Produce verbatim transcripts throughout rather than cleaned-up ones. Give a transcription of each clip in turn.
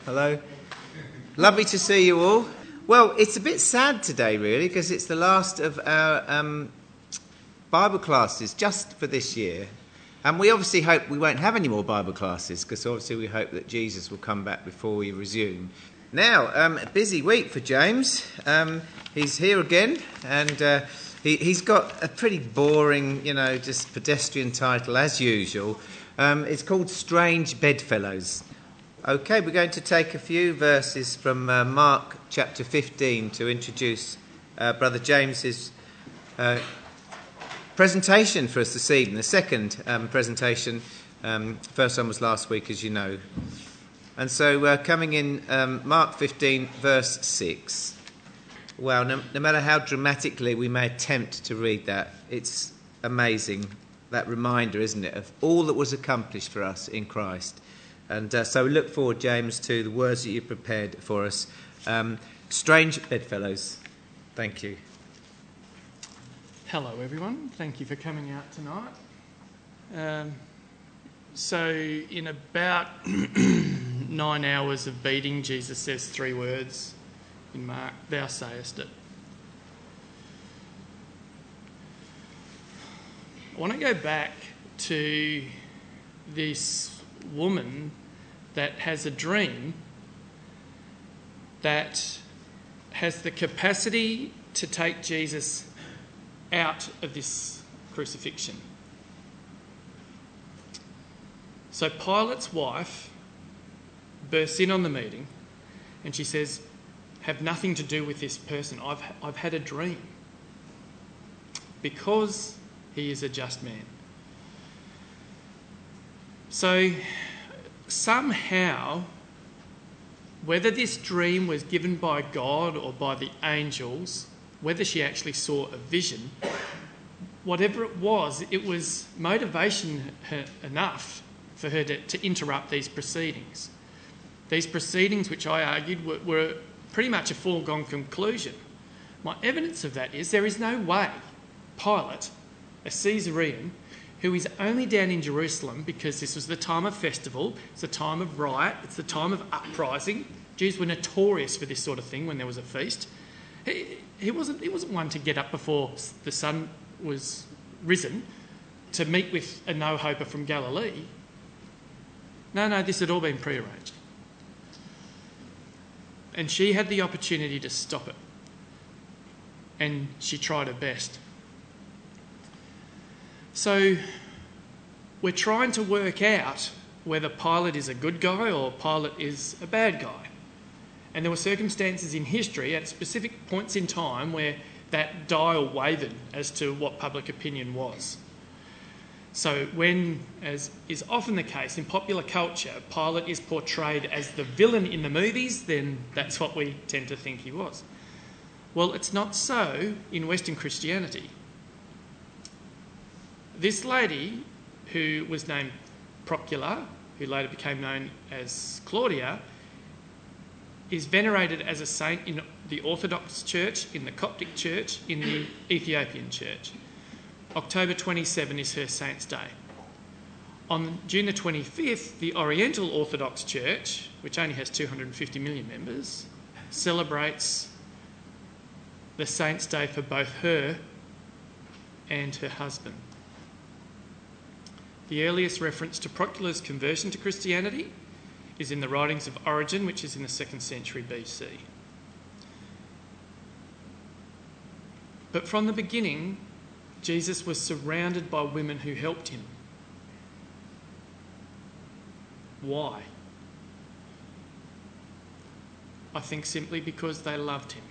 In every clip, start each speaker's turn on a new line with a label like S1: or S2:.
S1: Hello. Lovely to see you all. Well, it's a bit sad today, really, because it's the last of our um, Bible classes just for this year. And we obviously hope we won't have any more Bible classes, because obviously we hope that Jesus will come back before we resume. Now, um, a busy week for James. Um, he's here again, and uh, he, he's got a pretty boring, you know, just pedestrian title, as usual. Um, it's called Strange Bedfellows. Okay, we're going to take a few verses from uh, Mark chapter fifteen to introduce uh, Brother James's uh, presentation for us this evening. The second um, presentation, um, first one was last week, as you know. And so uh, coming in um, Mark fifteen, verse six. Well, no, no matter how dramatically we may attempt to read that, it's amazing, that reminder, isn't it, of all that was accomplished for us in Christ. And uh, so we look forward, James, to the words that you prepared for us. Um, strange bedfellows. Thank you.
S2: Hello, everyone. Thank you for coming out tonight. Um, so in about nine hours of beating, Jesus says three words in Mark, "Thou sayest it." I want to go back to this woman that has a dream that has the capacity to take Jesus out of this crucifixion. So Pilate's wife bursts in on the meeting and she says, "Have nothing to do with this person. I've I've had a dream." Because he is a just man. So somehow, whether this dream was given by God or by the angels, whether she actually saw a vision, whatever it was, it was motivation enough for her to, to interrupt these proceedings. These proceedings, which I argued were, were pretty much a foregone conclusion. My evidence of that is there is no way Pilate, a Caesarean, who is only down in Jerusalem because this was the time of festival, it's the time of riot, it's the time of uprising. Jews were notorious for this sort of thing when there was a feast. He, he wasn't he wasn't one to get up before the sun was risen to meet with a no-hoper from Galilee. No, no, this had all been prearranged. And she had the opportunity to stop it. And she tried her best. So we're trying to work out whether Pilate is a good guy or Pilate is a bad guy. And there were circumstances in history at specific points in time where that dial wavered as to what public opinion was. So when, as is often the case in popular culture, Pilate is portrayed as the villain in the movies, then that's what we tend to think he was. Well, it's not so in Western Christianity. This lady, who was named Procula, who later became known as Claudia, is venerated as a saint in the Orthodox Church, in the Coptic Church, in the Ethiopian Church. October twenty-seventh is her saint's day. On June the twenty-fifth, the Oriental Orthodox Church, which only has two hundred fifty million members, celebrates the saint's day for both her and her husband. The earliest reference to Procula's conversion to Christianity is in the writings of Origen, which is in the second century B C. But from the beginning, Jesus was surrounded by women who helped him. Why? I think simply because they loved him.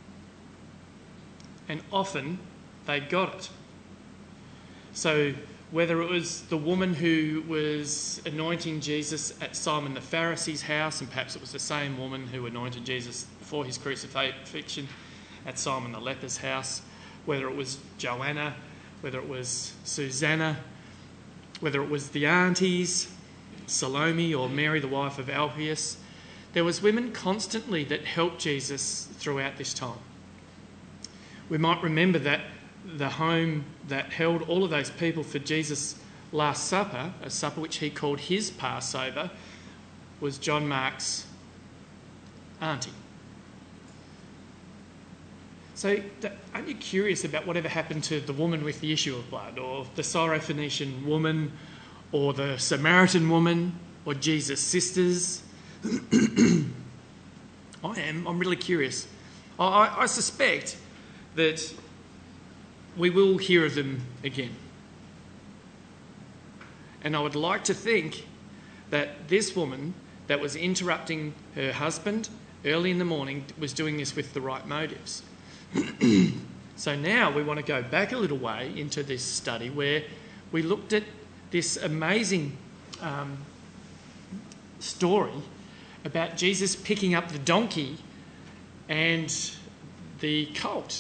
S2: And often they got it. So whether it was the woman who was anointing Jesus at Simon the Pharisee's house, and perhaps it was the same woman who anointed Jesus before his crucifixion at Simon the leper's house, whether it was Joanna, whether it was Susanna, whether it was the aunties, Salome or Mary, the wife of Alphaeus, there was women constantly that helped Jesus throughout this time. We might remember that the home that held all of those people for Jesus' Last Supper, a supper which he called his Passover, was John Mark's auntie. So aren't you curious about whatever happened to the woman with the issue of blood, or the Syrophoenician woman, or the Samaritan woman, or Jesus' sisters? I am. I'm really curious. I, I suspect that we will hear of them again. And I would like to think that this woman that was interrupting her husband early in the morning was doing this with the right motives. So now we want to go back a little way into this study where we looked at this amazing um, story about Jesus picking up the donkey and the colt.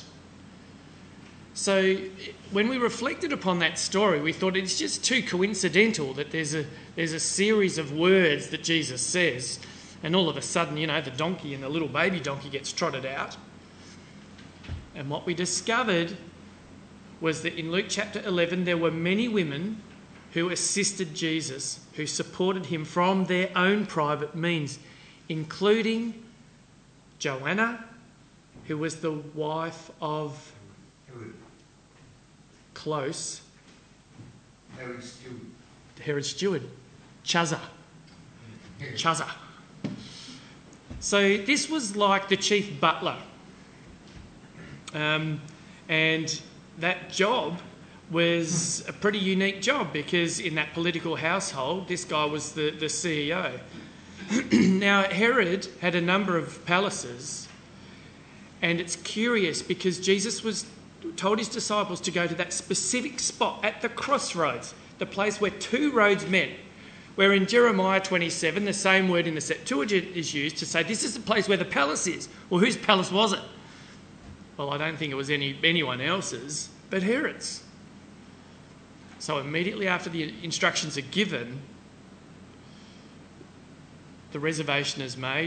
S2: So when we reflected upon that story, we thought it's just too coincidental that there's a there's a series of words that Jesus says, and all of a sudden, you know, the donkey and the little baby donkey gets trotted out. And what we discovered was that in Luke chapter eleven, there were many women who assisted Jesus, who supported him from their own private means, including Joanna, who was the wife of Close,
S1: Herod Steward.
S2: Herod Steward, Chuzzah. Chuzzah. So this was like the chief butler. Um, and that job was a pretty unique job because in that political household, this guy was the, the C E O. Now, Herod had a number of palaces, and it's curious because Jesus was told his disciples to go to that specific spot at the crossroads, the place where two roads met, where in Jeremiah twenty-seven, the same word in the Septuagint is used to say this is the place where the palace is. Well, whose palace was it? Well, I don't think it was any anyone else's, but Herod's. So immediately after the instructions are given, the reservation is made.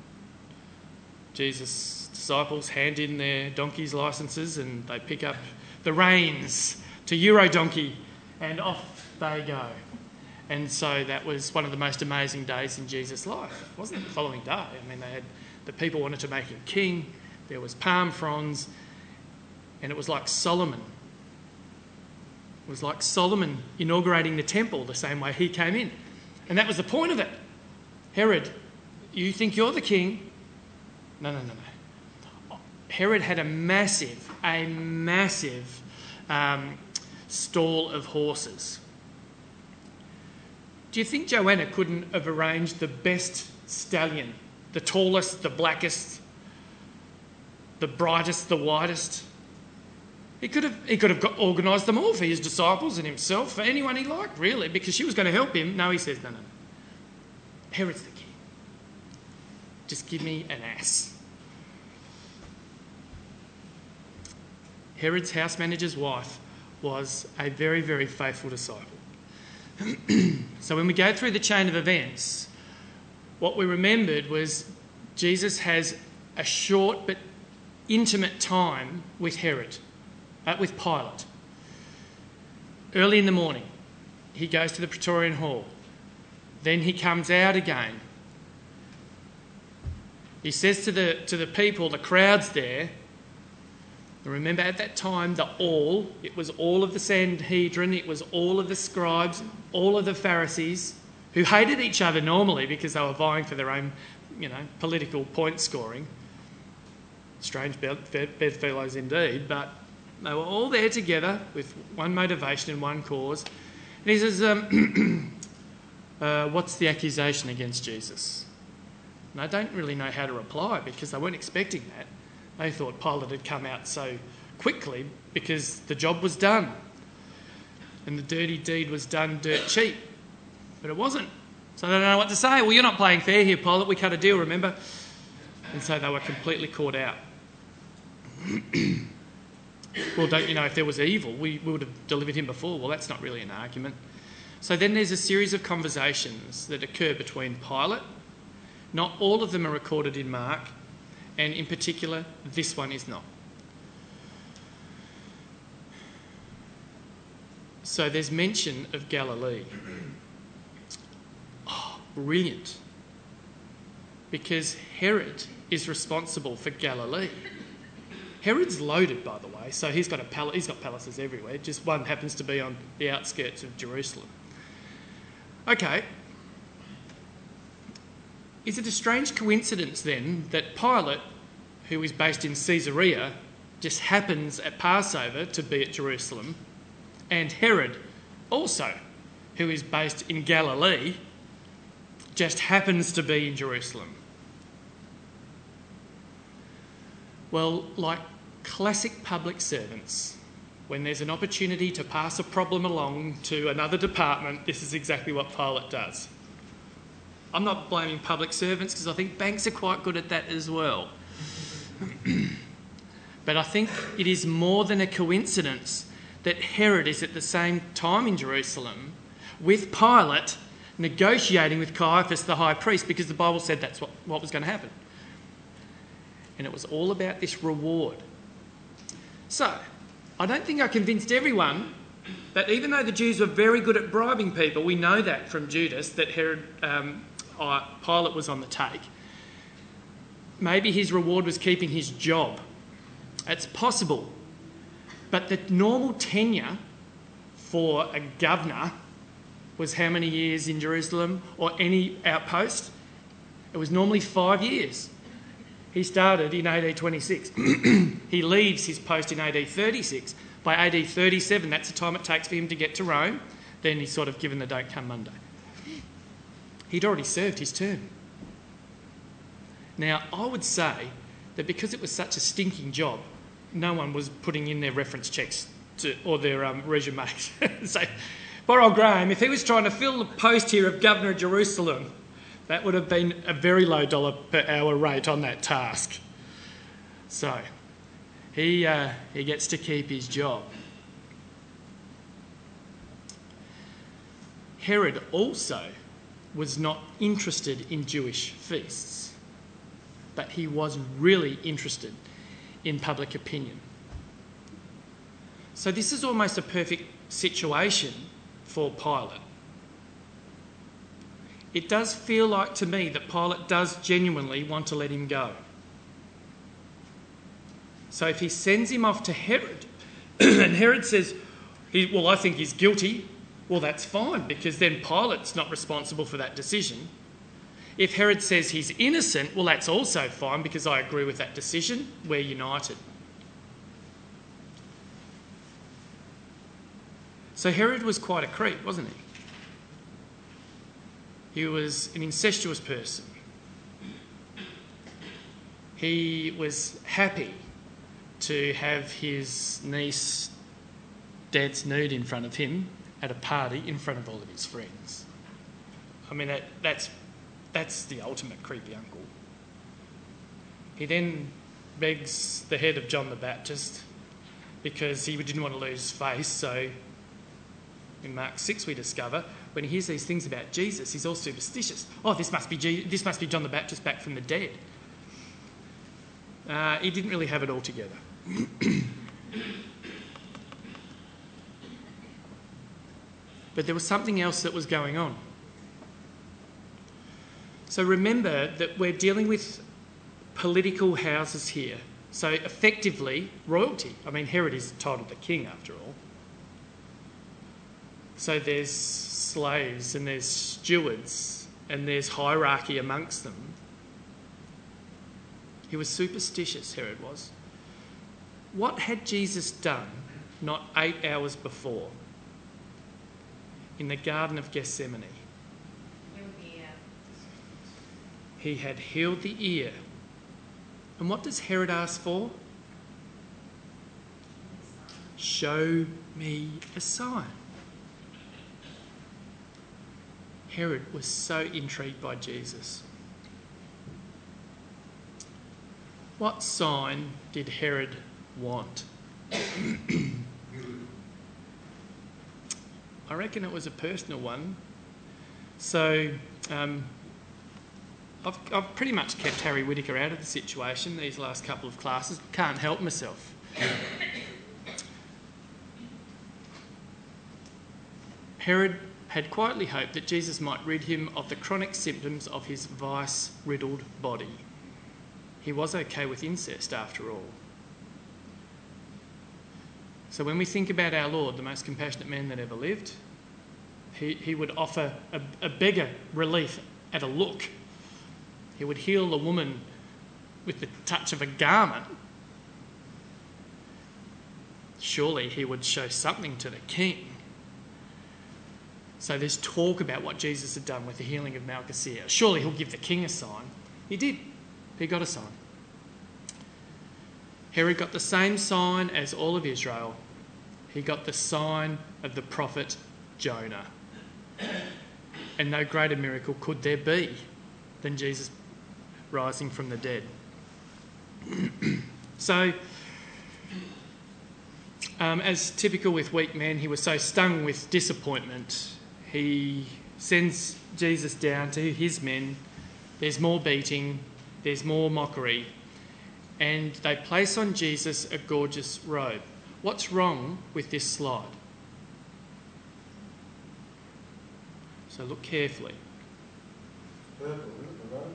S2: Jesus' disciples hand in their donkey's licences and they pick up the reins to Eurodonkey and off they go. And so that was one of the most amazing days in Jesus' life, wasn't it? The following day, I mean, they had the people wanted to make him king. There was palm fronds, and it was like Solomon. It was like Solomon inaugurating the temple the same way he came in. And that was the point of it. Herod, you think you're the king? No, no, no, no. Herod had a massive, a massive um, stall of horses. Do you think Joanna couldn't have arranged the best stallion, the tallest, the blackest, the brightest, the whitest? He could have he could have got, organised them all for his disciples and himself, for anyone he liked, really, because she was going to help him. No, he says, no, no, no. Herod's the king. Just give me an ass. Herod's house manager's wife was a very, very faithful disciple. So when we go through the chain of events, what we remembered was Jesus has a short but intimate time with Herod, uh, with Pilate. Early in the morning, he goes to the Praetorian Hall. Then he comes out again. He says to the to the people, the crowds there, and remember at that time, the all, it was all of the Sanhedrin, it was all of the scribes, all of the Pharisees, who hated each other normally because they were vying for their own, you know, political point scoring. Strange bedfellows indeed, but they were all there together with one motivation and one cause. And he says, um, uh, what's the accusation against Jesus? And I don't really know how to reply because they weren't expecting that. They thought Pilate had come out so quickly because the job was done and the dirty deed was done dirt cheap. But it wasn't. So they don't know what to say. Well, you're not playing fair here, Pilate. We cut a deal, remember? And so they were completely caught out. Well, don't you know, if there was evil, we, we would have delivered him before. Well, that's not really an argument. So then there's a series of conversations that occur between Pilate. Not all of them are recorded in Mark. And in particular, this one is not. So there's mention of Galilee. Oh, brilliant. because Herod is responsible for Galilee. Herod's loaded, by the way, so he's got a pal- he's got palaces everywhere. Just one happens to be on the outskirts of Jerusalem. Okay. Is it a strange coincidence then that Pilate, who is based in Caesarea, just happens at Passover to be at Jerusalem, and Herod also, who is based in Galilee, just happens to be in Jerusalem? Well, like classic public servants, when there's an opportunity to pass a problem along to another department, this is exactly what Pilate does. I'm not blaming public servants because I think banks are quite good at that as well. But I think it is more than a coincidence that Herod is at the same time in Jerusalem with Pilate negotiating with Caiaphas the high priest, because the Bible said that's what, what was going to happen. And it was all about this reward. So, I don't think I convinced everyone that even though the Jews were very good at bribing people, we know that from Judas, that Herod, um, uh, Pilate was on the take. Maybe his reward was keeping his job. It's possible. But the normal tenure for a governor was how many years in Jerusalem or any outpost? It was normally five years. He started in A D twenty-six. He leaves his post in A D thirty-six. By A D thirty-seven, that's the time it takes for him to get to Rome. Then he's sort of given the date come Monday. He'd already served his term. Now, I would say that because it was such a stinking job, no one was putting in their reference checks to, or their um, resumes. So, poor old Graham, if he was trying to fill the post here of Governor of Jerusalem, that would have been a very low dollar per hour rate on that task. So, he, uh, he gets to keep his job. Herod also was not interested in Jewish feasts, but he was really interested in public opinion. So this is almost a perfect situation for Pilate. It does feel like to me that Pilate does genuinely want to let him go. So if he sends him off to Herod, and Herod says, he, well, I think he's guilty, well, that's fine, because then Pilate's not responsible for that decision. If Herod says he's innocent, well, that's also fine, because I agree with that decision. We're united. So Herod was quite a creep, wasn't he? He was an incestuous person. He was happy to have his niece dance nude in front of him at a party in front of all of his friends. I mean, that, that's, that's the ultimate creepy uncle. He then begs the head of John the Baptist because he didn't want to lose his face, so in Mark six we discover when he hears these things about Jesus, he's all superstitious. Oh, this must be Je- this must be John the Baptist back from the dead. Uh, he didn't really have it all together. But there was something else that was going on. So remember that we're dealing with political houses here. So effectively, royalty. I mean, Herod is titled the king after all. So there's slaves and there's stewards and there's hierarchy amongst them. He was superstitious, Herod was. What had Jesus done not eight hours before in the Garden of Gethsemane? He had healed the ear. And what does Herod ask for? Show me a sign. Herod was so intrigued by Jesus. What sign did Herod want? I reckon it was a personal one. So um, I've, I've pretty much kept Harry Whittaker out of the situation these last couple of classes. Can't help myself. Herod had quietly hoped that Jesus might rid him of the chronic symptoms of his vice-riddled body. He was okay with incest, after all. So when we think about our Lord, the most compassionate man that ever lived, he, he would offer a, a beggar relief at a look. He would heal a woman with the touch of a garment. Surely he would show something to the king. So there's talk about what Jesus had done with the healing of Malchusea. Surely he'll give the king a sign. He did. He got a sign. Herod got the same sign as all of Israel. He got the sign of the prophet Jonah. And no greater miracle could there be than Jesus rising from the dead. So, um, as typical with weak men, he was so stung with disappointment. He sends Jesus down to his men. There's more beating, there's more mockery, and they place on Jesus a gorgeous robe. What's wrong with this slide? So look carefully.
S3: Purple, isn't it, right?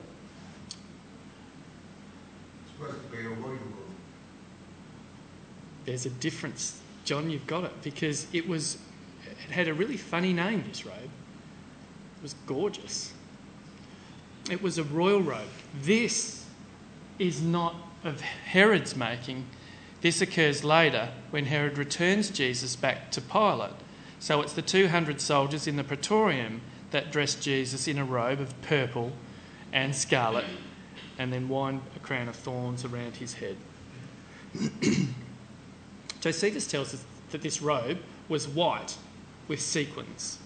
S3: It's supposed to be a royal robe.
S2: There's a difference. John, you've got it, because it was, it had a really funny name, this robe. It was gorgeous. It was a royal robe. This is not of Herod's making. This occurs later when Herod returns Jesus back to Pilate. So it's the two hundred soldiers in the Praetorium that dressed Jesus in a robe of purple and scarlet and then wind a crown of thorns around his head. Josephus tells us that this robe was white with sequins.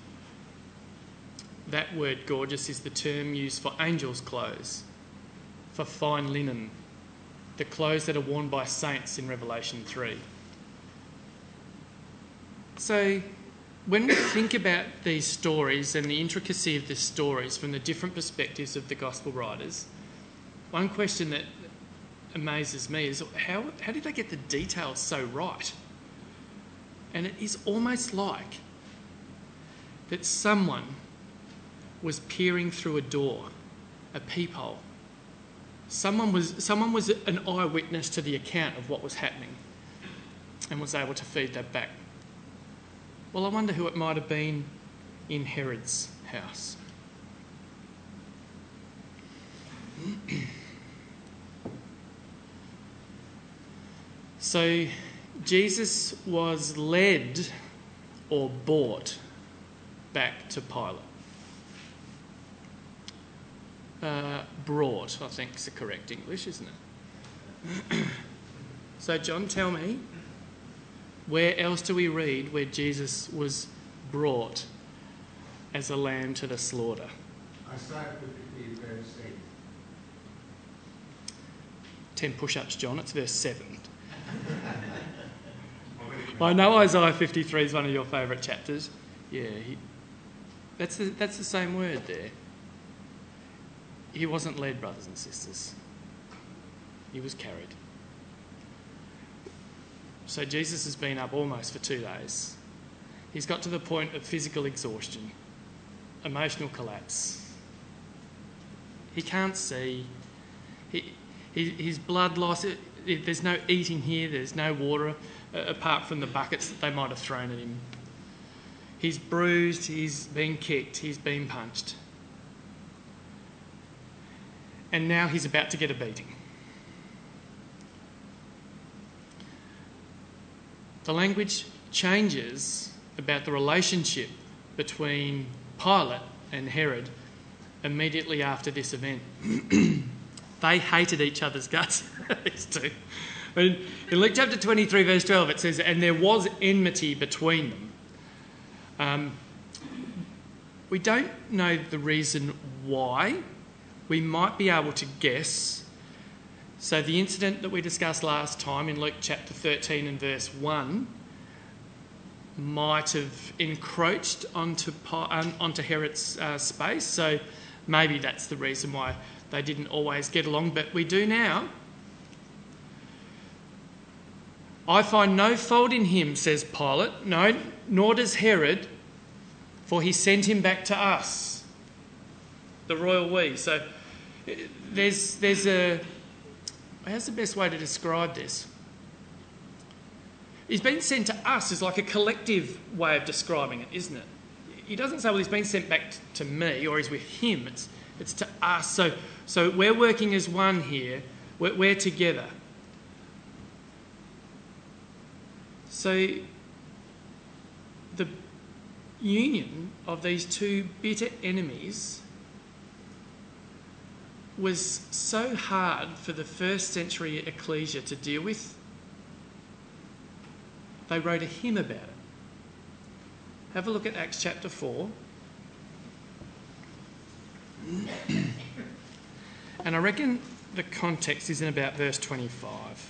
S2: That word gorgeous is the term used for angels' clothes, for fine linen, the clothes that are worn by saints in Revelation three. So when we think about these stories and the intricacy of the stories from the different perspectives of the gospel writers, one question that amazes me is how, how did they get the details so right? And it is almost like that someone was peering through a door, a peephole. Someone was, someone was an eyewitness to the account of what was happening and was able to feed that back. Well, I wonder who it might have been in Herod's house. So Jesus was led or brought back to Pilate. Uh, brought, I think, is the correct English, isn't it? So, John, tell me, where else do we read where Jesus was brought as a lamb to the slaughter?
S3: Isaiah fifty-three, verse eight.
S2: Ten push-ups, John. It's verse seven. I know Isaiah fifty-three is one of your favourite chapters. Yeah, he, that's the, that's the same word there. He wasn't led, brothers and sisters. He was carried. So Jesus has been up almost for two days. He's got to the point of physical exhaustion, emotional collapse. He can't see. He, he, his blood loss, it, it, there's no eating here, there's no water, uh, apart from the buckets that they might have thrown at him. He's bruised, he's been kicked, he's been punched. And now he's about to get a beating. The language changes about the relationship between Pilate and Herod immediately after this event. They hated each other's guts, these two. In Luke chapter twenty-three, verse twelve, it says, and there was enmity between them. Um, we don't know the reason why. We might be able to guess. So the incident that we discussed last time in Luke chapter thirteen and verse one might have encroached onto, onto Herod's uh, space. So maybe that's the reason why they didn't always get along, but we do now. I find no fault in him, says Pilate. No, nor does Herod. for he sent him back to us, the royal we. So there's, there's a... How's the best way to describe this? He's been sent to us is like a collective way of describing it, isn't it? He doesn't say, well, he's been sent back to me or he's with him. It's, it's to us. So, so we're working as one here. We're, we're together. So the union of these two bitter enemies was so hard for the first century ecclesia to deal with. They wrote a hymn about it. Have a look at Acts chapter four. And I reckon the context is in about verse twenty-five.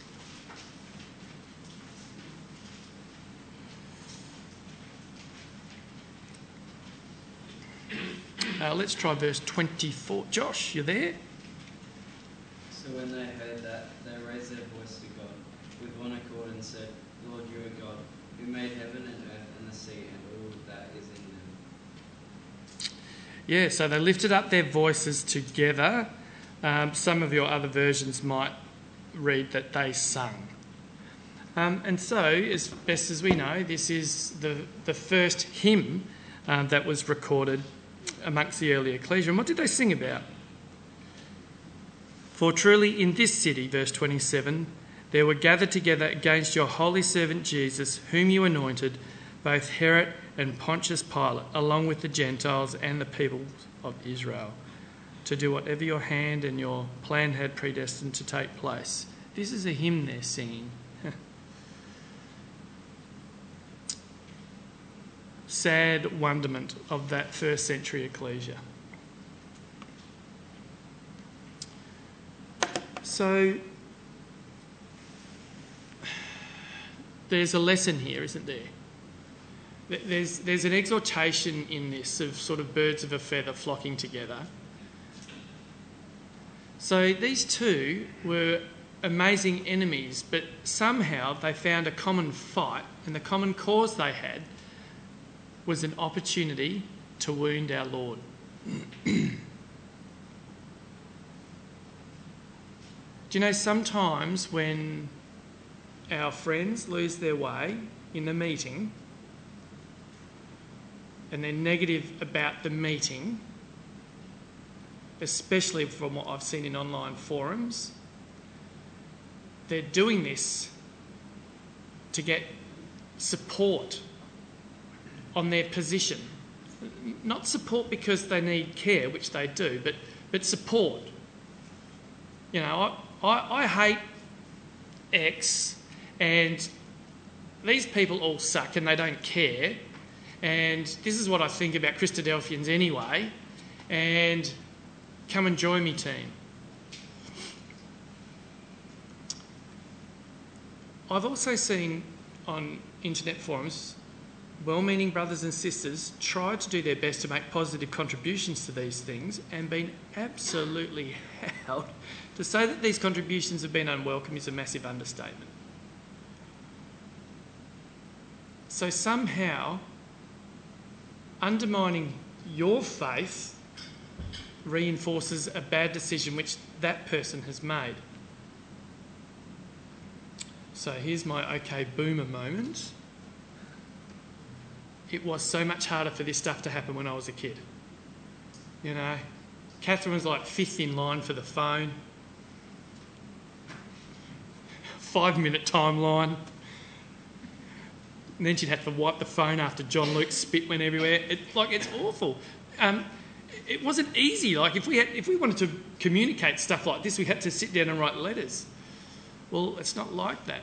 S2: Uh, let's try verse twenty-four. Josh, you there?
S4: So when they heard that, they raised their voice to God with one accord and said, Lord, you are God, who made heaven and earth and the sea and all that is in them.
S2: Yeah, so they lifted up their voices together. Um, some of your other versions might read that they sung. Um, and so, as best as we know, this is the, the first hymn um, that was recorded amongst the early ecclesia. And what did they sing about? For truly in this city, verse twenty-seven, there were gathered together against your holy servant Jesus, whom you anointed, both Herod and Pontius Pilate, along with the Gentiles and the people of Israel, to do whatever your hand and your plan had predestined to take place. This is a hymn they're singing. Sad wonderment of that first century ecclesia. So there's a lesson here, isn't there? There's, there's an exhortation in this of sort of birds of a feather flocking together. So these two were amazing enemies, but somehow they found a common fight, and the common cause they had was an opportunity to wound our Lord. Do you know, sometimes when our friends lose their way in the meeting and they're negative about the meeting, especially from what I've seen in online forums, they're doing this to get support on their position. Not support because they need care, which they do, but, but support. You know, I, I, I hate X, and these people all suck and they don't care, and this is what I think about Christadelphians anyway, and come and join me, team. I've also seen on internet forums well-meaning brothers and sisters try to do their best to make positive contributions to these things and been absolutely held. To say that these contributions have been unwelcome is a massive understatement. So somehow, undermining your faith reinforces a bad decision which that person has made. So here's my okay boomer moment. It was so much harder for this stuff to happen when I was a kid. You know, Catherine was like fifth in line for the phone. Five minute timeline. And then she'd have to wipe the phone after John Luke's spit went everywhere. It, like, it's awful. Um, it wasn't easy. Like, if we had, if we wanted to communicate stuff like this, we had to sit down and write letters. Well, it's not like that.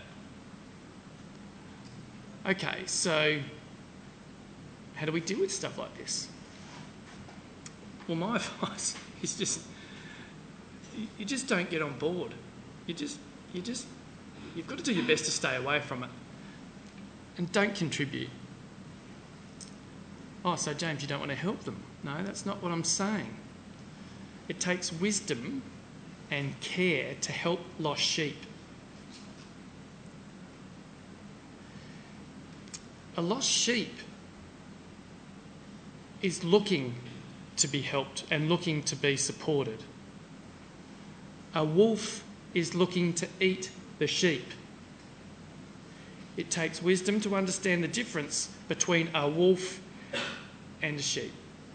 S2: Okay, so how do we deal with stuff like this? Well, my advice is just, you just don't get on board. You just, you just, you've got to do your best to stay away from it. And don't contribute. Oh, so James, you don't want to help them? No, that's not what I'm saying. It takes wisdom and care to help lost sheep. A lost sheep is looking to be helped and looking to be supported. A wolf is looking to eat the sheep. It takes wisdom to understand the difference between a wolf and a sheep.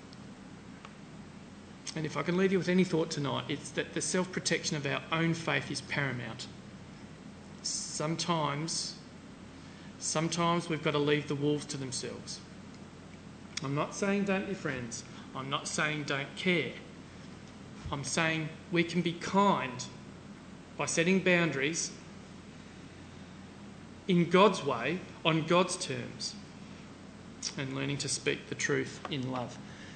S2: And if I can leave you with any thought tonight, it's that the self-protection of our own faith is paramount. Sometimes, sometimes we've got to leave the wolves to themselves. I'm not saying don't be friends. I'm not saying don't care. I'm saying we can be kind by setting boundaries in God's way, on God's terms, and learning to speak the truth in love.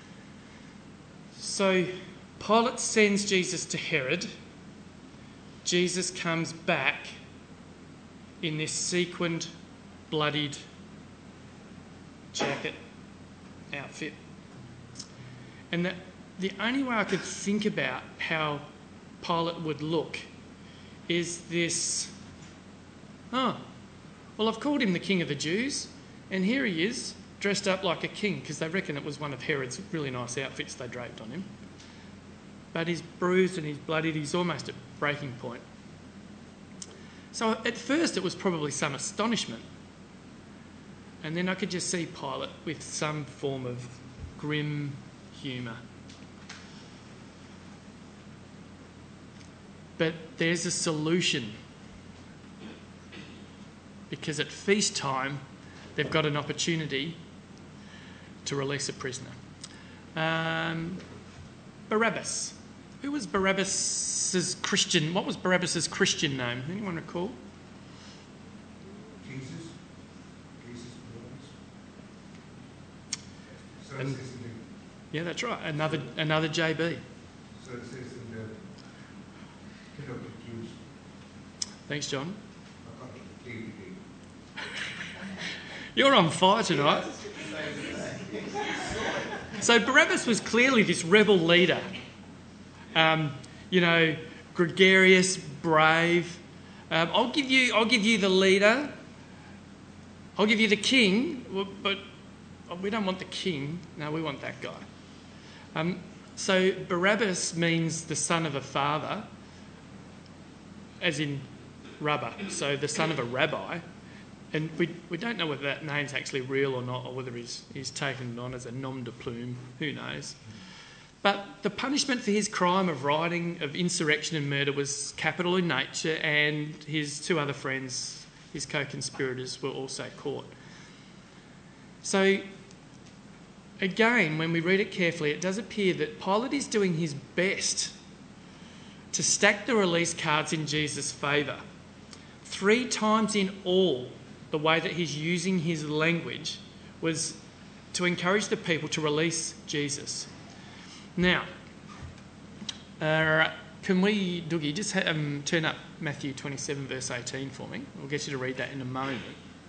S2: So Pilate sends Jesus to Herod. Jesus comes back in this sequined, bloodied jacket outfit. And the, the only way I could think about how Pilate would look is this, oh, well, I've called him the King of the Jews, and here he is, dressed up like a king, because they reckon it was one of Herod's really nice outfits they draped on him. But he's bruised and he's bloodied, he's almost at breaking point. So at first it was probably some astonishment. And then I could just see Pilate with some form of grim humour. But there's a solution. Because at feast time, they've got an opportunity to release a prisoner. Um, Barabbas. Who was Barabbas's Christian? What was Barabbas's Christian name? Anyone recall?
S3: Jesus. Jesus Barabbas. So
S2: And-
S3: it says in the,
S2: Yeah, that's right. Another another J B.
S3: so it says in the King of the Jews.
S2: Thanks, John.
S3: I got the D V D.
S2: You're on fire tonight. So Barabbas was clearly this rebel leader. Um, you know, gregarious, brave. Um, I'll give you. I'll give you the leader. I'll give you the king. Well, but we don't want the king. No, we want that guy. Um, so Barabbas means the son of a father, as in rubber. So the son of a rabbi. And we we don't know whether that name's actually real or not, or whether he's he's taken it on as a nom de plume. Who knows? But the punishment for his crime of rioting, of insurrection and murder was capital in nature, and his two other friends, his co-conspirators, were also caught. So again, when we read it carefully, it does appear that Pilate is doing his best to stack the release cards in Jesus' favour. Three times in all, the way that he's using his language was to encourage the people to release Jesus. Now, uh, can we, Dougie, just ha- um, turn up Matthew twenty-seven, verse eighteen for me? We'll get you to read that in a moment.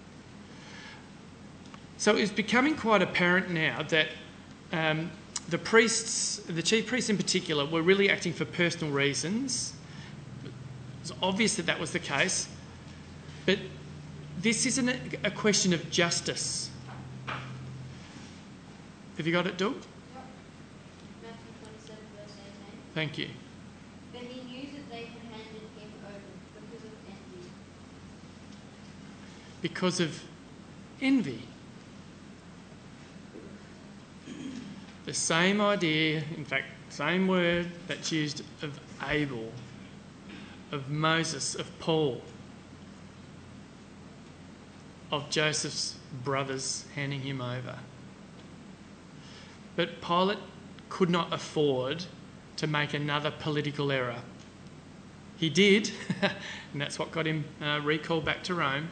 S2: So it's becoming quite apparent now that um, the priests, the chief priests in particular, were really acting for personal reasons. It's obvious that that was the case. But this isn't a, a question of justice. Have you got it, Doug?
S5: Matthew twenty-seven, verse eighteen.
S2: Thank you.
S5: But he knew that they had handed him over because of envy.
S2: Because of envy. The same idea, in fact, same word that's used of Abel, of Moses, of Paul, of Joseph's brothers handing him over. But Pilate could not afford to make another political error. He did, and that's what got him uh, recalled back to Rome.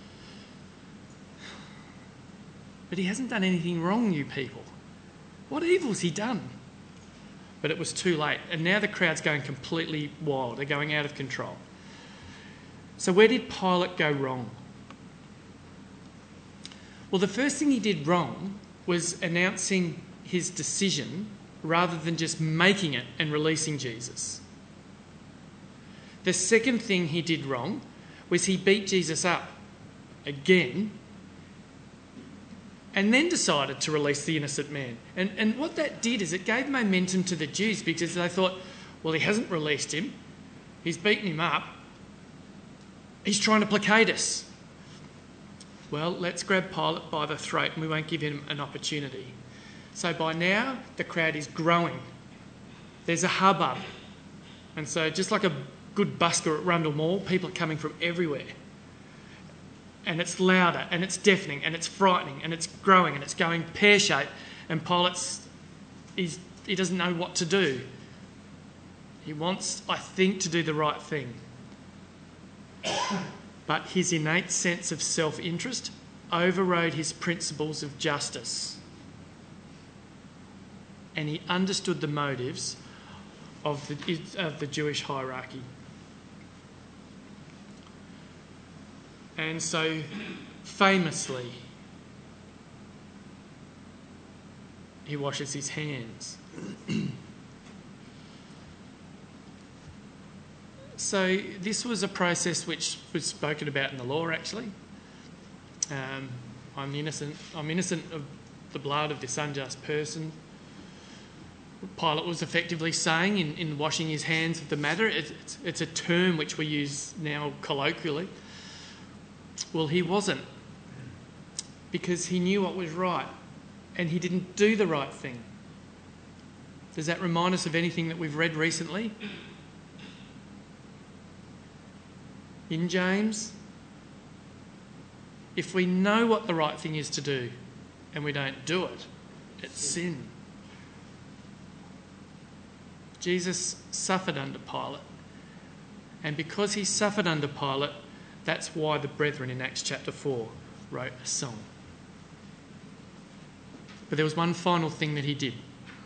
S2: But he hasn't done anything wrong, you people. What evil's he done? But it was too late, and now the crowd's going completely wild. They're going out of control. So where did Pilate go wrong? Well, the first thing he did wrong was announcing his decision rather than just making it and releasing Jesus. The second thing he did wrong was he beat Jesus up again and then decided to release the innocent man. And, and what that did is it gave momentum to the Jews, because they thought, well, he hasn't released him. He's beaten him up. He's trying to placate us. Well, let's grab Pilate by the throat and we won't give him an opportunity. So by now, the crowd is growing. There's a hubbub. And so just like a good busker at Rundle Mall, people are coming from everywhere. And it's louder and it's deafening and it's frightening and it's growing and it's going pear-shaped, and Pilate's, he's, he doesn't know what to do. He wants, I think, to do the right thing. But his innate sense of self-interest overrode his principles of justice. And he understood the motives of the, of the Jewish hierarchy. And so, famously, he washes his hands. So this was a process which was spoken about in the law, actually. Um, I'm innocent. I'm innocent of the blood of this unjust person. Pilate was effectively saying in, in washing his hands of the matter. It, it's, it's a term which we use now colloquially. Well, he wasn't, because he knew what was right and he didn't do the right thing. Does that remind us of anything that we've read recently? In James, if we know what the right thing is to do and we don't do it, it's sin. Jesus suffered under Pilate, and because he suffered under Pilate, that's why the brethren in Acts chapter four wrote a song. But there was one final thing that he did.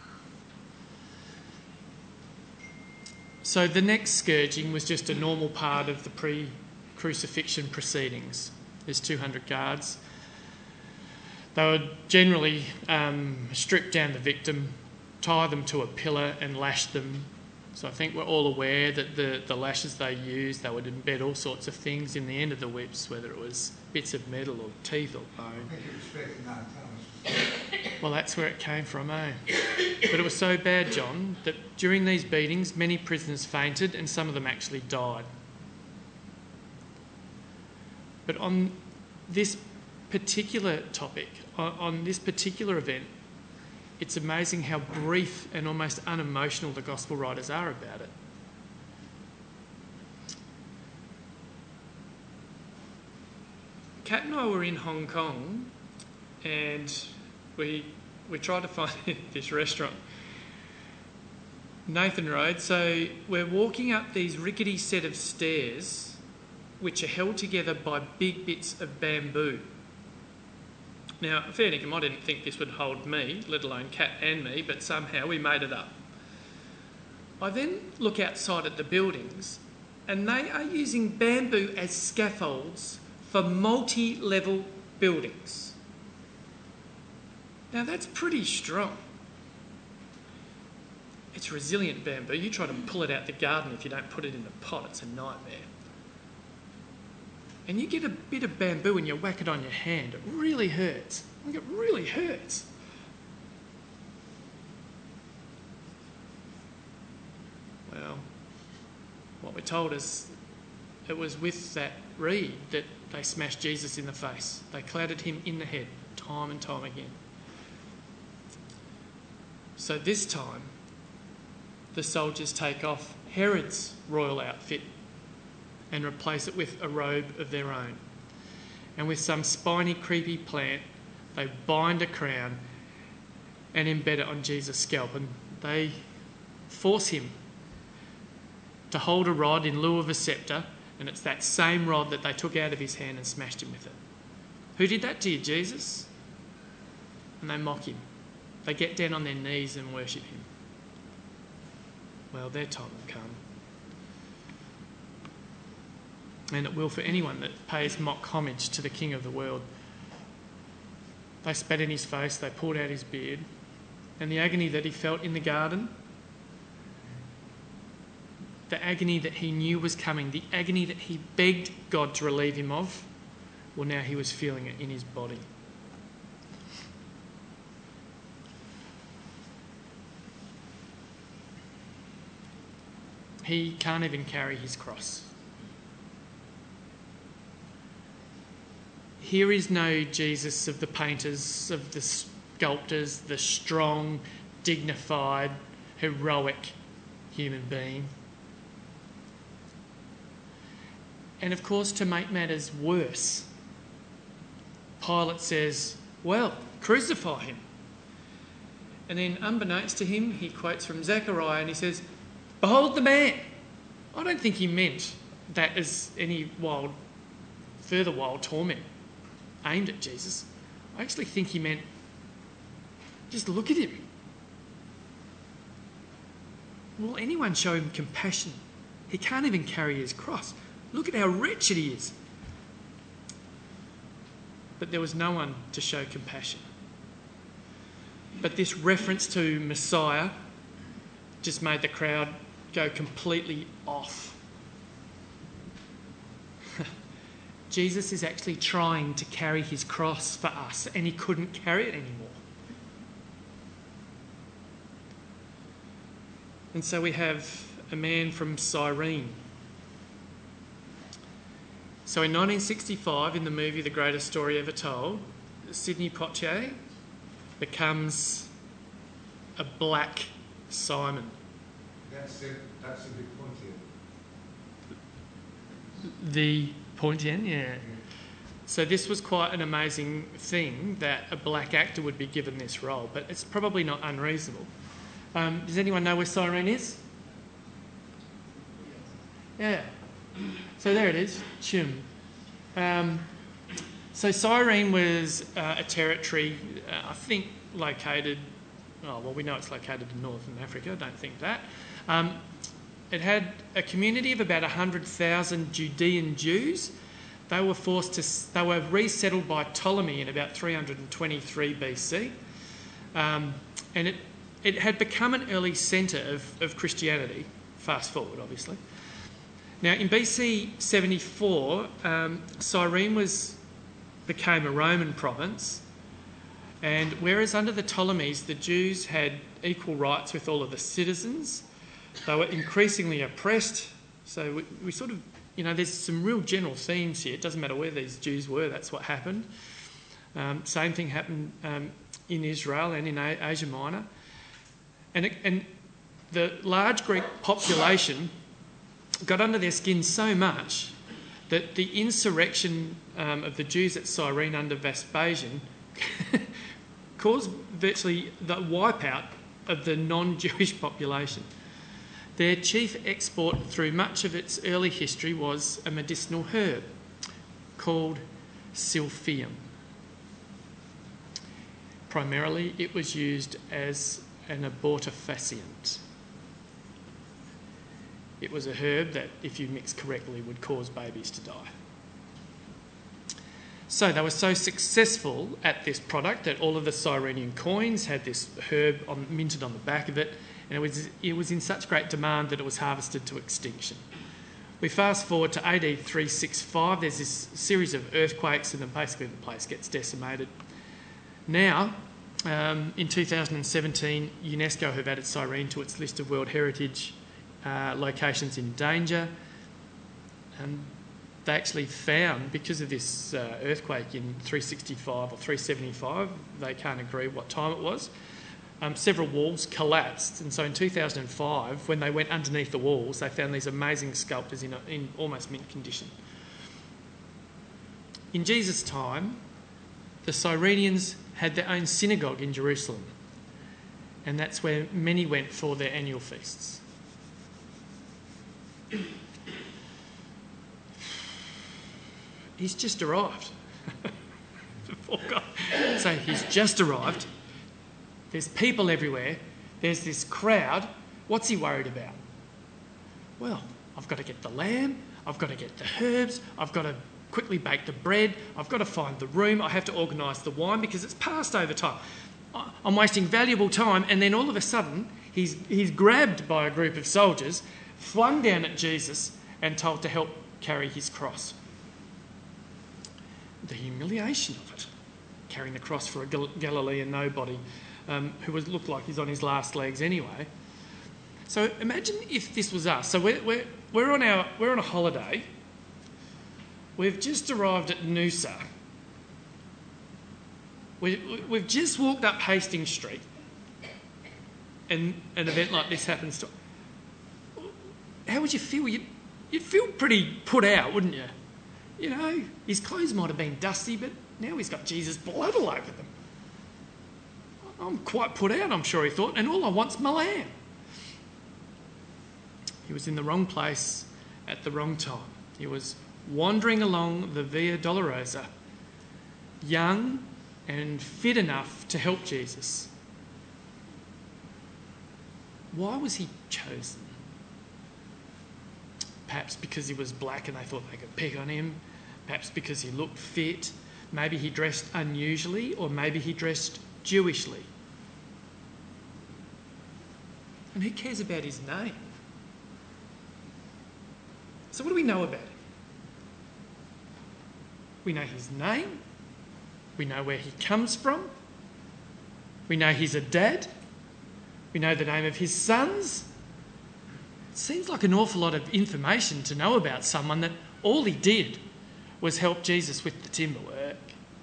S2: So the next scourging was just a normal part of the pre-crucifixion proceedings. There's two hundred guards. They would generally um, strip down the victim, tie them to a pillar and lash them. So I think we're all aware that the, the lashes they used, they would embed all sorts of things in the end of the whips, whether it was bits of metal or teeth or bone.
S3: I think it was thirty-nine tons.
S2: Well, that's where it came from, eh? But it was so bad, John, that during these beatings, many prisoners fainted and some of them actually died. But on this particular topic, on, on this particular event, it's amazing how brief and almost unemotional the gospel writers are about it. Kat and I were in Hong Kong, and we we tried to find this restaurant, Nathan Road. So we're walking up these rickety set of stairs which are held together by big bits of bamboo. Now, fair dinkum, I didn't think this would hold me, let alone Kat and me, but somehow we made it up. I then look outside at the buildings, and they are using bamboo as scaffolds for multi-level buildings. Now, that's pretty strong. It's resilient bamboo. You try to pull it out the garden, if you don't put it in a pot, it's a nightmare. And you get a bit of bamboo and you whack it on your hand, it really hurts. Like, it really hurts. Well, what we're told is it was with that reed that they smashed Jesus in the face. They clattered him in the head time and time again. So this time, the soldiers take off Herod's royal outfit and replace it with a robe of their own. And with some spiny, creepy plant, they bind a crown and embed it on Jesus' scalp, and they force him to hold a rod in lieu of a sceptre, and it's that same rod that they took out of his hand and smashed him with it. Who did that to you, Jesus? And they mock him. They get down on their knees and worship him. Well, their time will come. And it will for anyone that pays mock homage to the King of the world. They spat in his face, they pulled out his beard, and the agony that he felt in the garden, the agony that he knew was coming, the agony that he begged God to relieve him of, well, now he was feeling it in his body. he can't even carry his cross. Here is no Jesus of the painters, of the sculptors, the strong, dignified, heroic human being. And of course, to make matters worse, Pilate says, well, crucify him. And then, unbeknownst to him, he quotes from Zechariah and he says, behold the man. I don't think he meant that as any wild, further wild torment aimed at Jesus. I actually think he meant, just look at him. Will anyone show him compassion? He can't even carry his cross. Look at how wretched he is. But there was no one to show compassion. But this reference to Messiah just made the crowd go completely off. Jesus is actually trying to carry his cross for us, and he couldn't carry it anymore. And so we have a man from Cyrene. So in nineteen sixty-five, in the movie The Greatest Story Ever Told, Sidney Poitier becomes a black Simon.
S3: That's it. That's a big point here.
S2: The Poitier, yeah. So this was quite an amazing thing that a black actor would be given this role, but it's probably not unreasonable. Um, does anyone know where Cyrene is? Yeah. So there it is, Chum. Um, so Cyrene was uh, a territory, uh, I think, located, oh, well, we know it's located in northern Africa, I don't think that. Um, it had a community of about one hundred thousand Judean Jews. They were forced to, they were resettled by Ptolemy in about three hundred twenty-three B C. Um, and it, it had become an early centre of, of Christianity, fast forward, obviously. Now, in B C seventy-four, um, Cyrene was, became a Roman province, and whereas under the Ptolemies the Jews had equal rights with all of the citizens, they were increasingly oppressed. So we, we sort of, you know, there's some real general themes here. It doesn't matter where these Jews were, that's what happened. Um, same thing happened um, in Israel and in A- Asia Minor. And, it, and the large Greek population got under their skin so much that the insurrection um, of the Jews at Cyrene under Vespasian caused virtually the wipeout of the non-Jewish population. Their chief export through much of its early history was a medicinal herb called silphium. Primarily, it was used as an abortifacient. It was a herb that, if you mix correctly, would cause babies to die. So they were so successful at this product that all of the Cyrenian coins had this herb on, minted on the back of it, and it was, it was in such great demand that it was harvested to extinction. We fast forward to A D three sixty-five, there's this series of earthquakes and then basically the place gets decimated. Now, um, in two thousand seventeen, UNESCO have added Cyrene to its list of World Heritage uh, locations in danger. And they actually found, because of this uh, earthquake in three sixty-five or three seventy-five, they can't agree what time it was, um, several walls collapsed. And so in two thousand five, when they went underneath the walls, they found these amazing sculptures in, a, in almost mint condition. In Jesus' time, the Cyrenians had their own synagogue in Jerusalem, and that's where many went for their annual feasts. He's just arrived. Before God. So he's just arrived. There's people everywhere. There's this crowd. What's he worried about? Well, I've got to get the lamb. I've got to get the herbs. I've got to quickly bake the bread. I've got to find the room. I have to organise the wine because it's past over time. I'm wasting valuable time. And then all of a sudden, he's, he's grabbed by a group of soldiers, flung down at Jesus and told to help carry his cross. The humiliation of it, carrying the cross for a Gal- Galilean nobody um, who was, looked like he's on his last legs anyway. So imagine if this was us. So we're, we're, we're, on, our, we're on a holiday. We've just arrived at Noosa. We, we've just walked up Hastings Street. And an event like this happens to... How would you feel? You'd, you'd feel pretty put out, wouldn't you? You know, his clothes might have been dusty, but now he's got Jesus' blood all over them. I'm quite put out, I'm sure he thought, and all I want's my lamb. He was in the wrong place at the wrong time. He was wandering along the Via Dolorosa, young and fit enough to help Jesus. Why was he chosen? Perhaps because he was black and they thought they could pick on him. Perhaps because he looked fit. Maybe he dressed unusually, or maybe he dressed Jewishly. And who cares about his name? So what do we know about him? We know his name. We know where he comes from. We know he's a dad. We know the name of his sons. It seems like an awful lot of information to know about someone that all he did was help Jesus with the timber work.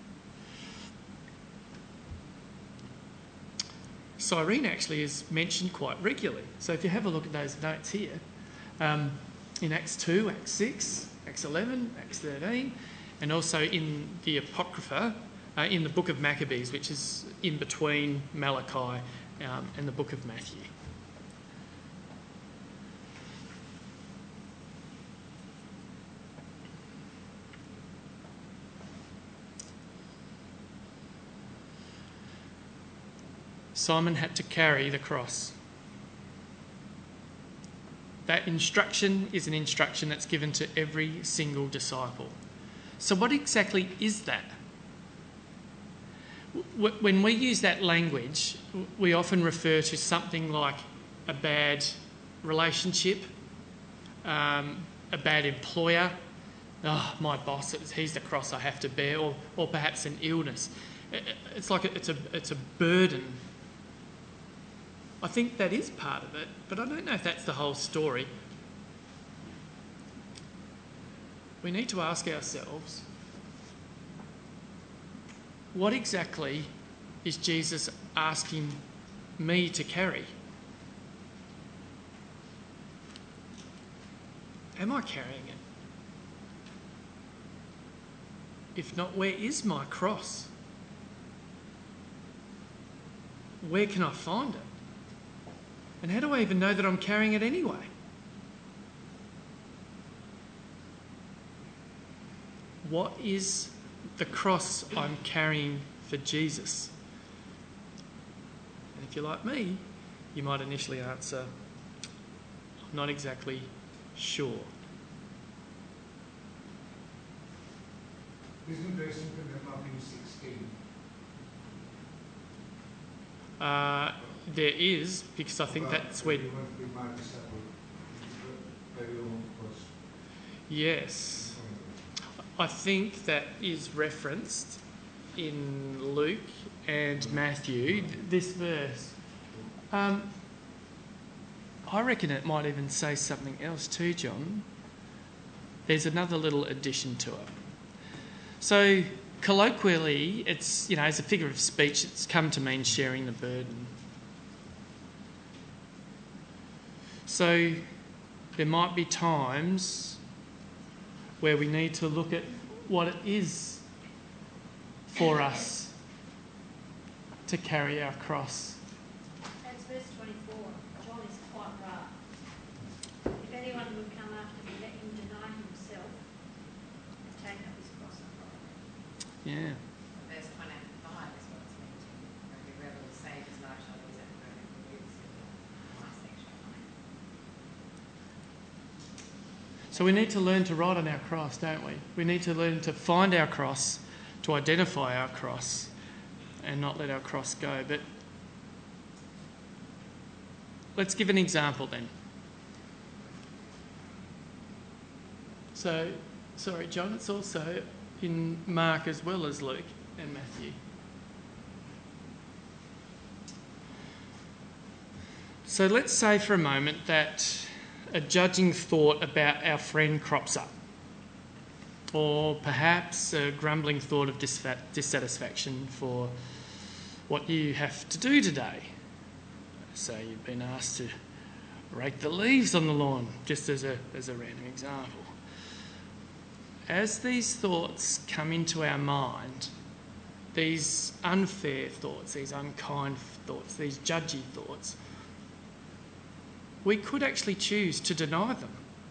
S2: Cyrene actually is mentioned quite regularly. So if you have a look at those notes here, um, in Acts two, Acts six, Acts eleven, Acts thirteen, and also in the Apocrypha, uh, in the book of Maccabees, which is in between Malachi um, and the book of Matthew. Simon had to carry the cross. That instruction is an instruction that's given to every single disciple. So what exactly is that? When we use that language, we often refer to something like a bad relationship, um, a bad employer. Oh, my boss, he's the cross I have to bear, or, or perhaps an illness. It's like a, it's a it's a burden. I think that is part of it, but I don't know if that's the whole story. We need to ask ourselves, what exactly is Jesus asking me to carry? Am I carrying it? If not, where is my cross? Where can I find it? And how do I even know that I'm carrying it anyway? What is the cross I'm carrying for Jesus? And if you're like me, you might initially answer, I'm not exactly sure.
S3: Isn't there something in Matthew sixteen?
S2: Uh, there is, because I think that's where... Yes. I think that is referenced in Luke and Matthew, this verse. Um, I reckon it might even say something else too, John. There's another little addition to it. So, colloquially, it's, you know, as a figure of speech, it's come to mean sharing the burden. So there might be times where we need to look at what it is for us to carry our cross.
S5: That's verse twenty-four. John is quite right. If anyone would come after me, let him deny himself and take up his cross and follow me.
S2: Yeah.
S6: Verse twenty-five is what it's meant to. Whoever will save his life shall lose it, and whoever will lose my section on it.
S2: So we need to learn to ride on our cross, don't we? We need to learn to find our cross, to identify our cross, and not let our cross go. But let's give an example then. So, sorry, John, it's also in Mark as well as Luke and Matthew. So let's say for a moment that a judging thought about our friend crops up, or perhaps a grumbling thought of disfa- dissatisfaction for what you have to do today. So you've been asked to rake the leaves on the lawn, just as a, as a random example. As these thoughts come into our mind, these unfair thoughts, these unkind thoughts, these judgy thoughts, we could actually choose to deny them.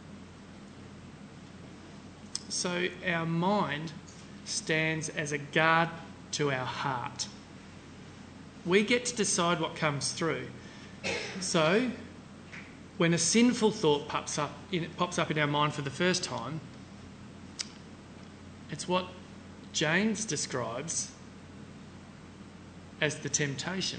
S2: So our mind stands as a guard to our heart. We get to decide what comes through. So when a sinful thought pops up in, pops up in our mind for the first time, it's what James describes as the temptation.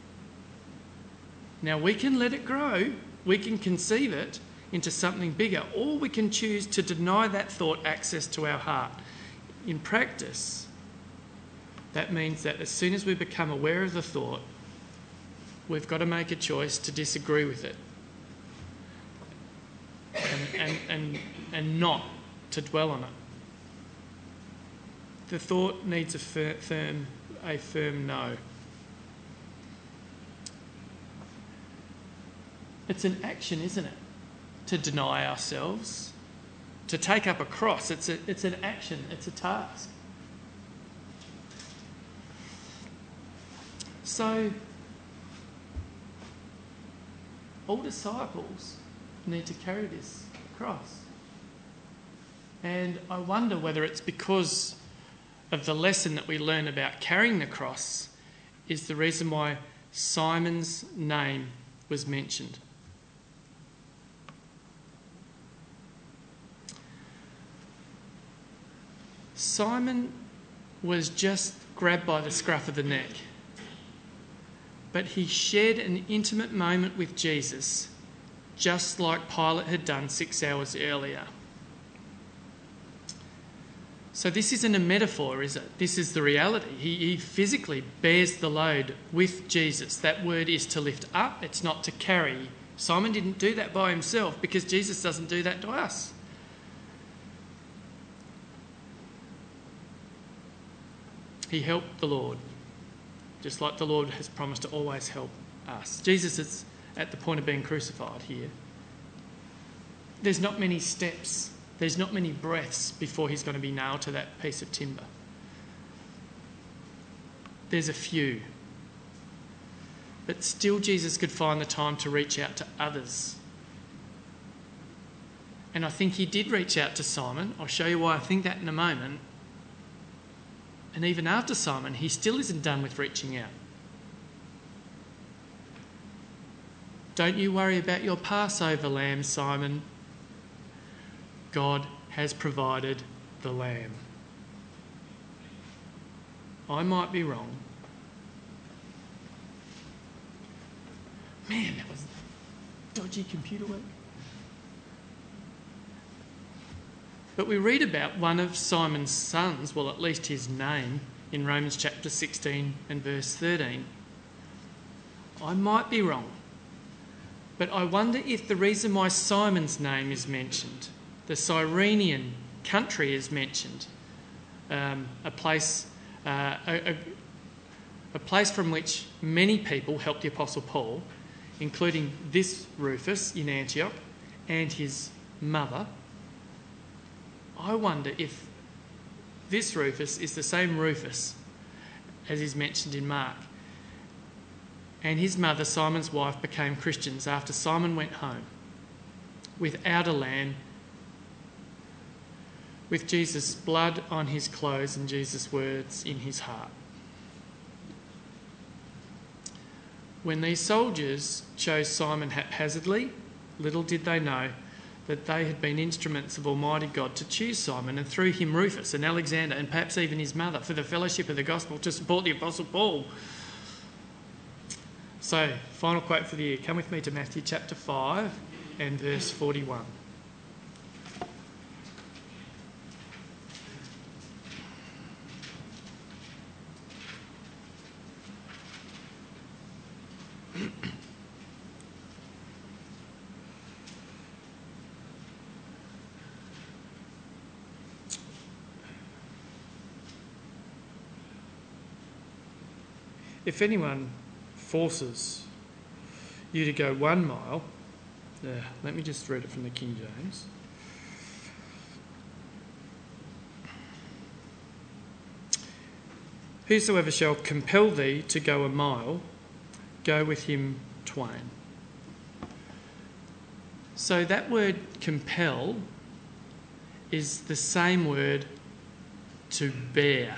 S2: Now we can let it grow, we can conceive it into something bigger, or we can choose to deny that thought access to our heart. In practice, that means that as soon as we become aware of the thought, we've got to make a choice to disagree with it and, and, and, and not to dwell on it. The thought needs a fir- firm, a firm no. It's an action, isn't it? To deny ourselves, to take up a cross. It's a, it's an action, it's a task. So, all disciples need to carry this cross. And I wonder whether it's because of the lesson that we learn about carrying the cross is the reason why Simon's name was mentioned. Simon was just grabbed by the scruff of the neck, but he shared an intimate moment with Jesus, just like Pilate had done six hours earlier. So this isn't a metaphor, is it? This is the reality. He, he physically bears the load with Jesus. That word is to lift up, it's not to carry. Simon didn't do that by himself because Jesus doesn't do that to us. He helped the Lord, just like the Lord has promised to always help us. Jesus is at the point of being crucified here. There's not many steps, there's not many breaths before he's going to be nailed to that piece of timber. There's a few. But still Jesus could find the time to reach out to others. And I think he did reach out to Simon. I'll show you why I think that in a moment. And even after Simon, he still isn't done with reaching out. Don't you worry about your Passover lamb, Simon. God has provided the lamb. I might be wrong. Man, that was dodgy computer work. But we read about one of Simon's sons, well, at least his name, in Romans chapter sixteen and verse thirteen. I might be wrong, but I wonder if the reason why Simon's name is mentioned, the Cyrenian country is mentioned, um, a place, uh, a, a, a place from which many people helped the Apostle Paul, including this Rufus in Antioch and his mother. I wonder if this Rufus is the same Rufus as is mentioned in Mark. And his mother, Simon's wife, became Christians after Simon went home without a lamb, with Jesus' blood on his clothes and Jesus' words in his heart. When these soldiers chose Simon haphazardly, little did they know that they had been instruments of Almighty God to choose Simon, and through him Rufus and Alexander and perhaps even his mother, for the fellowship of the gospel to support the Apostle Paul. So, final quote for the year. Come with me to Matthew chapter five and verse forty-one. if anyone forces you to go one mile, uh, let me just read it from the King James. Whosoever shall compel thee to go a mile, go with him twain. So that word compel is the same word to bear,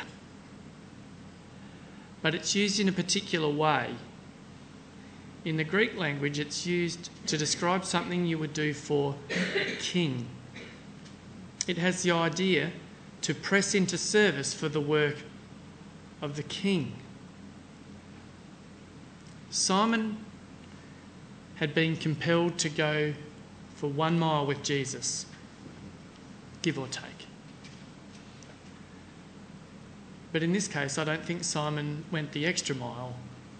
S2: but it's used in a particular way. In the Greek language, it's used to describe something you would do for a king. It has the idea to press into service for the work of the king. Simon had been compelled to go for one mile with Jesus, give or take. But in this case, I don't think Simon went the extra mile.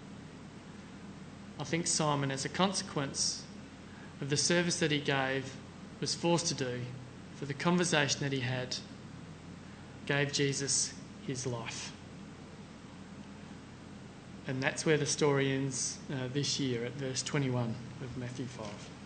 S2: I think Simon, as a consequence of the service that he gave, was forced to do for the conversation that he had, gave Jesus his life. And that's where the story ends uh, this year at verse twenty-one of Matthew five.